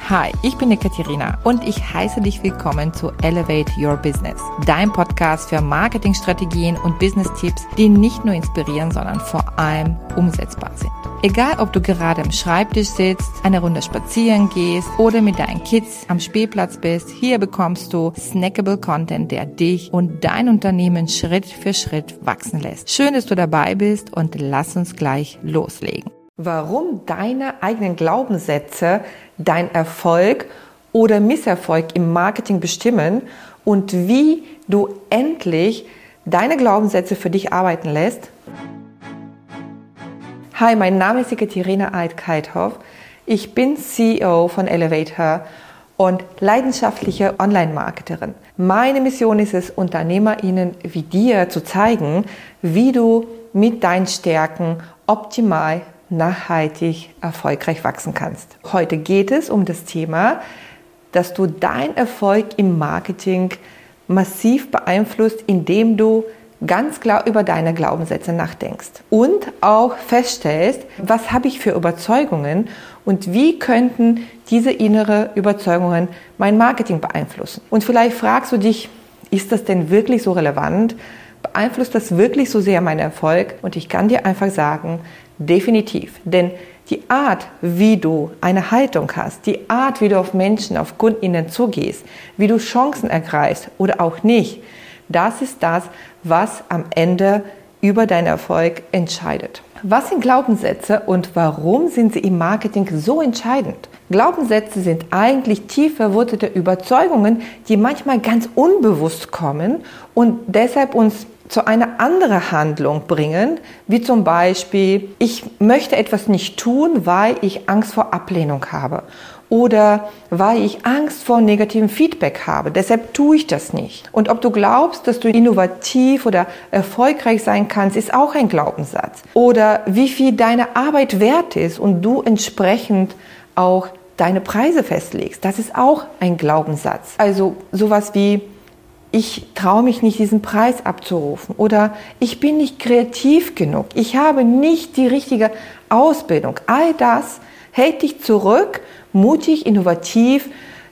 Hi, ich bin die Katharina und ich heiße dich willkommen zu Elevate Your Business, dein Podcast für Marketingstrategien und Business-Tipps, die nicht nur inspirieren, sondern vor allem umsetzbar sind. Egal, ob du gerade am Schreibtisch sitzt, eine Runde spazieren gehst oder mit deinen Kids am Spielplatz bist, hier bekommst du snackable Content, der dich und dein Unternehmen Schritt für Schritt wachsen lässt. Schön, dass du dabei bist und lass uns gleich loslegen. Warum deine eigenen Glaubenssätze dein Erfolg oder Misserfolg im Marketing bestimmen und wie du endlich deine Glaubenssätze für dich arbeiten lässt. Hi, mein Name ist Katharina Eid-Keithoff. Ich bin CEO von Elevator und leidenschaftliche Online-Marketerin. Meine Mission ist es, UnternehmerInnen wie dir zu zeigen, wie du mit deinen Stärken optimal nachhaltig erfolgreich wachsen kannst. Heute geht es um das Thema, dass du deinen Erfolg im Marketing massiv beeinflusst, indem du ganz klar über deine Glaubenssätze nachdenkst und auch feststellst, was habe ich für Überzeugungen und wie könnten diese innere Überzeugungen mein Marketing beeinflussen. Und vielleicht fragst du dich, ist das denn wirklich so relevant? Beeinflusst das wirklich so sehr meinen Erfolg? Und ich kann dir einfach sagen, definitiv. Denn die Art, wie du eine Haltung hast, die Art, wie du auf Menschen, auf KundInnen zugehst, wie du Chancen ergreifst oder auch nicht, das ist das, was am Ende über deinen Erfolg entscheidet. Was sind Glaubenssätze und warum sind sie im Marketing so entscheidend? Glaubenssätze sind eigentlich tief verwurzelte Überzeugungen, die manchmal ganz unbewusst kommen und deshalb uns zu einer anderen Handlung bringen, wie zum Beispiel, ich möchte etwas nicht tun, weil ich Angst vor Ablehnung habe oder weil ich Angst vor negativem Feedback habe. Deshalb tue ich das nicht. Und ob du glaubst, dass du innovativ oder erfolgreich sein kannst, ist auch ein Glaubenssatz. Oder wie viel deine Arbeit wert ist und du entsprechend auch deine Preise festlegst. Das ist auch ein Glaubenssatz. Also sowas wie, ich traue mich nicht, diesen Preis abzurufen oder ich bin nicht kreativ genug, ich habe nicht die richtige Ausbildung. All das hält dich zurück, mutig, innovativ,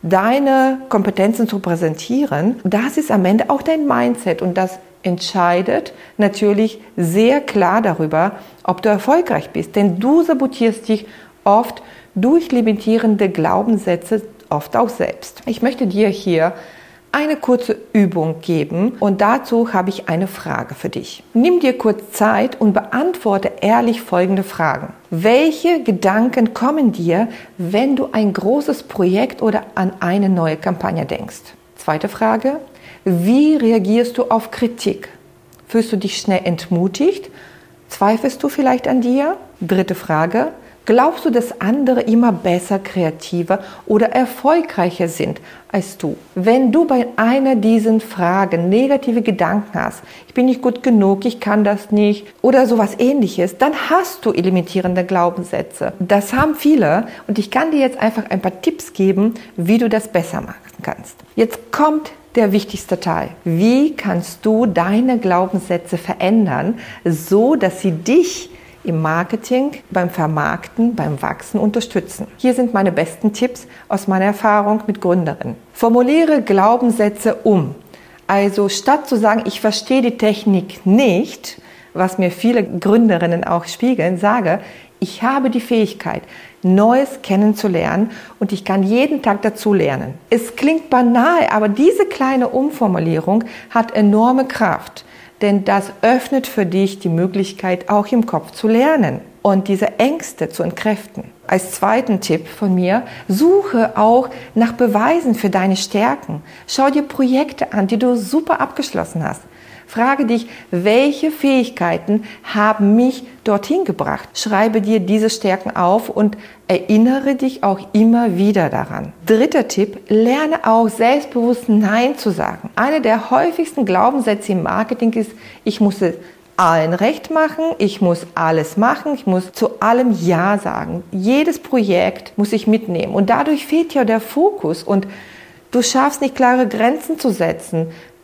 deine Kompetenzen zu präsentieren. Das ist am Ende auch dein Mindset und das entscheidet natürlich sehr klar darüber, ob du erfolgreich bist. Denn du sabotierst dich oft durch limitierende Glaubenssätze, oft auch selbst. Ich möchte dir hier eine kurze Übung geben und dazu habe ich eine Frage für dich. Nimm dir kurz Zeit und beantworte ehrlich folgende Fragen. Welche Gedanken kommen dir, wenn du ein großes Projekt oder an eine neue Kampagne denkst? Zweite Frage. Wie reagierst du auf Kritik? Fühlst du dich schnell entmutigt? Zweifelst du vielleicht an dir? Dritte Frage. Glaubst du, dass andere immer besser, kreativer oder erfolgreicher sind als du? Wenn du bei einer dieser Fragen negative Gedanken hast, ich bin nicht gut genug, ich kann das nicht oder sowas Ähnliches, dann hast du limitierende Glaubenssätze. Das haben viele und ich kann dir jetzt einfach ein paar Tipps geben, wie du das besser machen kannst. Jetzt kommt der wichtigste Teil. Wie kannst du deine Glaubenssätze verändern, so dass sie dich im Marketing, beim Vermarkten, beim Wachsen unterstützen? Hier sind meine besten Tipps aus meiner Erfahrung mit Gründerinnen. Formuliere Glaubenssätze um. Also statt zu sagen, ich verstehe die Technik nicht, was mir viele Gründerinnen auch spiegeln, sage, ich habe die Fähigkeit, Neues kennenzulernen und ich kann jeden Tag dazu lernen. Es klingt banal, aber diese kleine Umformulierung hat enorme Kraft. Denn das öffnet für dich die Möglichkeit, auch im Kopf zu lernen und diese Ängste zu entkräften. Als zweiten Tipp von mir, suche auch nach Beweisen für deine Stärken. Schau dir Projekte an, die du super abgeschlossen hast. Frage dich, welche Fähigkeiten haben mich dorthin gebracht? Schreibe dir diese Stärken auf und erinnere dich auch immer wieder daran. Dritter Tipp, lerne auch selbstbewusst Nein zu sagen. Einer der häufigsten Glaubenssätze im Marketing ist, ich muss es allen recht machen, ich muss alles machen, ich muss zu allem Ja sagen. Jedes Projekt muss ich mitnehmen und dadurch fehlt ja der Fokus und du schaffst nicht klare Grenzen zu setzen.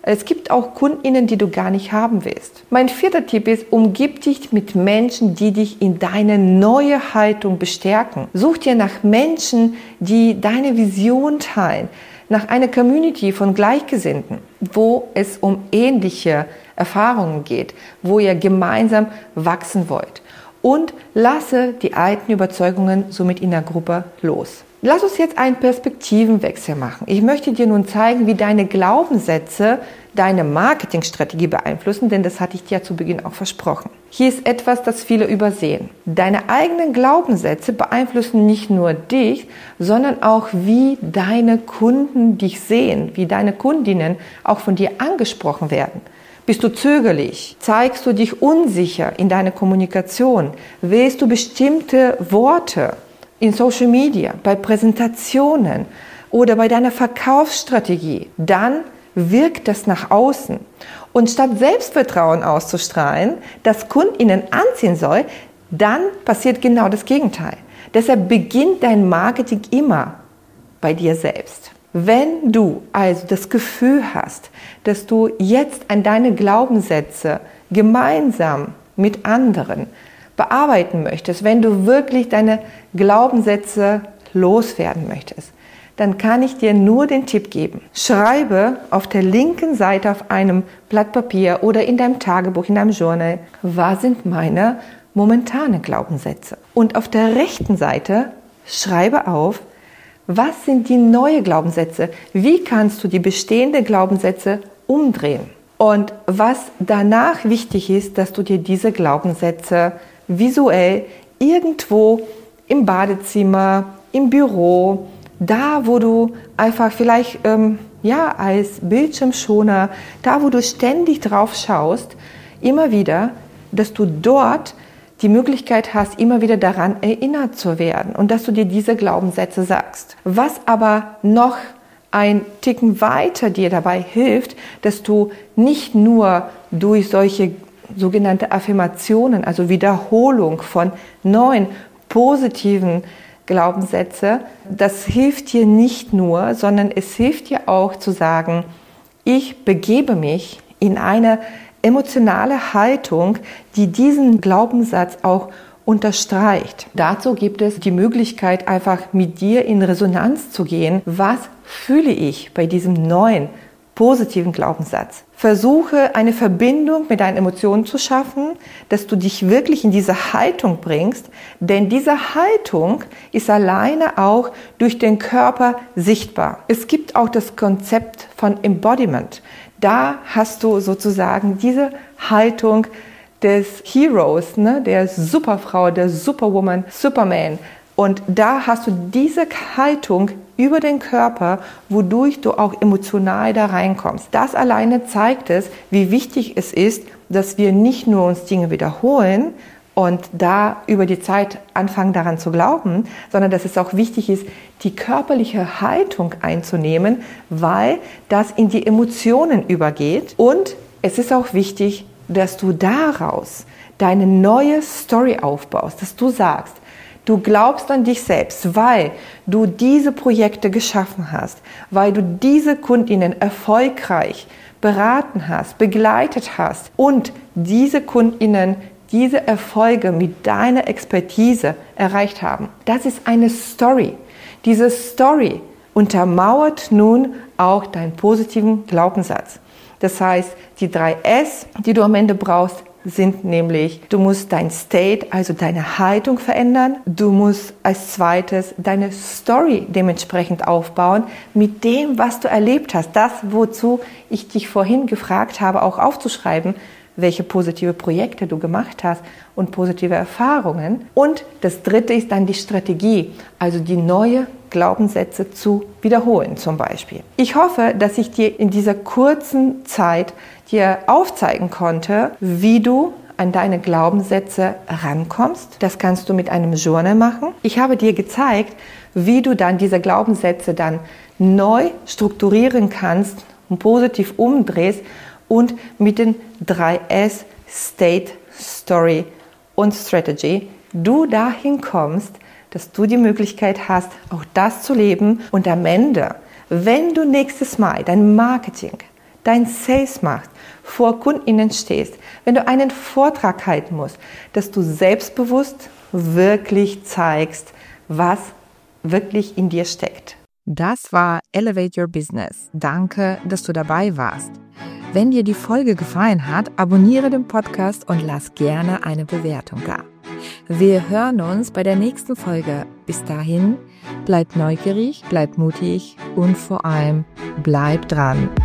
Es gibt auch KundInnen, die du gar nicht haben willst. Mein 4. Tipp ist, umgib dich mit Menschen, die dich in deine neue Haltung bestärken. Such dir nach Menschen, die deine Vision teilen, nach einer Community von Gleichgesinnten, wo es um ähnliche Erfahrungen geht, wo ihr gemeinsam wachsen wollt. Und lasse die alten Überzeugungen somit in der Gruppe los. Lass uns jetzt einen Perspektivenwechsel machen. Ich möchte dir nun zeigen, wie deine Glaubenssätze deine Marketingstrategie beeinflussen, denn das hatte ich dir zu Beginn auch versprochen. Hier ist etwas, das viele übersehen. Deine eigenen Glaubenssätze beeinflussen nicht nur dich, sondern auch, wie deine Kunden dich sehen, wie deine Kundinnen auch von dir angesprochen werden. Bist du zögerlich? Zeigst du dich unsicher in deiner Kommunikation? Wählst du bestimmte Worte in Social Media, bei Präsentationen oder bei deiner Verkaufsstrategie? Dann wirkt das nach außen. Und statt Selbstvertrauen auszustrahlen, das KundInnen anziehen soll, dann passiert genau das Gegenteil. Deshalb beginnt dein Marketing immer bei dir selbst. Wenn du also das Gefühl hast, dass du jetzt an deine Glaubenssätze gemeinsam mit anderen bearbeiten möchtest, wenn du wirklich deine Glaubenssätze loswerden möchtest, dann kann ich dir nur den Tipp geben. Schreibe auf der linken Seite auf einem Blatt Papier oder in deinem Tagebuch, in deinem Journal, was sind meine momentanen Glaubenssätze? Und auf der rechten Seite schreibe auf, was sind die neuen Glaubenssätze? Wie kannst du die bestehenden Glaubenssätze umdrehen? Und was danach wichtig ist, dass du dir diese Glaubenssätze visuell irgendwo im Badezimmer, im Büro, da wo du einfach vielleicht als Bildschirmschoner, da wo du ständig drauf schaust, immer wieder, dass du dort die Möglichkeit hast, immer wieder daran erinnert zu werden und dass du dir diese Glaubenssätze sagst. Was aber noch ein Ticken weiter dir dabei hilft, dass du nicht nur durch solche sogenannte Affirmationen, also Wiederholung von neuen positiven Glaubenssätze, das hilft dir nicht nur, sondern es hilft dir auch zu sagen, ich begebe mich in eine emotionale Haltung, die diesen Glaubenssatz auch unterstreicht. Dazu gibt es die Möglichkeit, einfach mit dir in Resonanz zu gehen. Was fühle ich bei diesem neuen, positiven Glaubenssatz? Versuche eine Verbindung mit deinen Emotionen zu schaffen, dass du dich wirklich in diese Haltung bringst, denn diese Haltung ist alleine auch durch den Körper sichtbar. Es gibt auch das Konzept von Embodiment. Da hast du sozusagen diese Haltung des Heroes, der Superfrau, der Superwoman, Superman. Und da hast du diese Haltung über den Körper, wodurch du auch emotional da reinkommst. Das alleine zeigt es, wie wichtig es ist, dass wir nicht nur uns Dinge wiederholen und da über die Zeit anfangen daran zu glauben, sondern dass es auch wichtig ist, die körperliche Haltung einzunehmen, weil das in die Emotionen übergeht. Und es ist auch wichtig, dass du daraus deine neue Story aufbaust, dass du sagst, du glaubst an dich selbst, weil du diese Projekte geschaffen hast, weil du diese KundInnen erfolgreich beraten hast, begleitet hast und diese KundInnen diese Erfolge mit deiner Expertise erreicht haben. Das ist eine Story. Diese Story untermauert nun auch deinen positiven Glaubenssatz. Das heißt, die 3 S, die du am Ende brauchst, sind nämlich, du musst dein State, also deine Haltung verändern. Du musst als zweites deine Story dementsprechend aufbauen mit dem, was du erlebt hast. Das, wozu ich dich vorhin gefragt habe, auch aufzuschreiben, welche positive Projekte du gemacht hast und positive Erfahrungen. Und das dritte ist dann die Strategie, also die neue Glaubenssätze zu wiederholen zum Beispiel. Ich hoffe, dass ich dir in dieser kurzen Zeit dir aufzeigen konnte, wie du an deine Glaubenssätze rankommst. Das kannst du mit einem Journal machen. Ich habe dir gezeigt, wie du dann diese Glaubenssätze dann neu strukturieren kannst und positiv umdrehst und mit den 3 S, State, Story und Strategy, du dahin kommst, dass du die Möglichkeit hast, auch das zu leben und am Ende, wenn du nächstes Mal dein Marketing, dein Sales machst, vor KundInnen stehst, wenn du einen Vortrag halten musst, dass du selbstbewusst wirklich zeigst, was wirklich in dir steckt. Das war Elevate Your Business. Danke, dass du dabei warst. Wenn dir die Folge gefallen hat, abonniere den Podcast und lass gerne eine Bewertung da. Wir hören uns bei der nächsten Folge. Bis dahin, bleib neugierig, bleib mutig und vor allem bleib dran.